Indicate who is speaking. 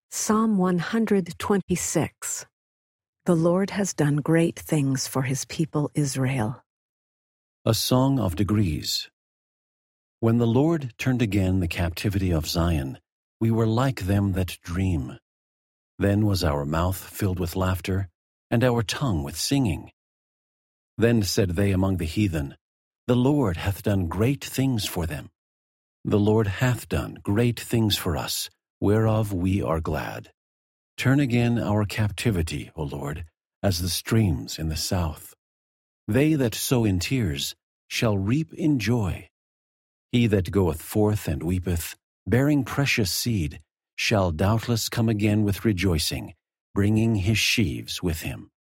Speaker 1: Psalm 126. The Lord has done great things for his people Israel.
Speaker 2: A Song of Degrees. When the Lord turned again the captivity of Zion, we were like them that dream. Then was our mouth filled with laughter, and our tongue with singing. Then said they among the heathen, The Lord hath done great things for them. The Lord hath done great things for us, whereof we are glad. Turn again our captivity, O Lord, as the streams in the south. They that sow in tears shall reap in joy. He that goeth forth and weepeth, bearing precious seed, shall doubtless come again with rejoicing, bringing his sheaves with him.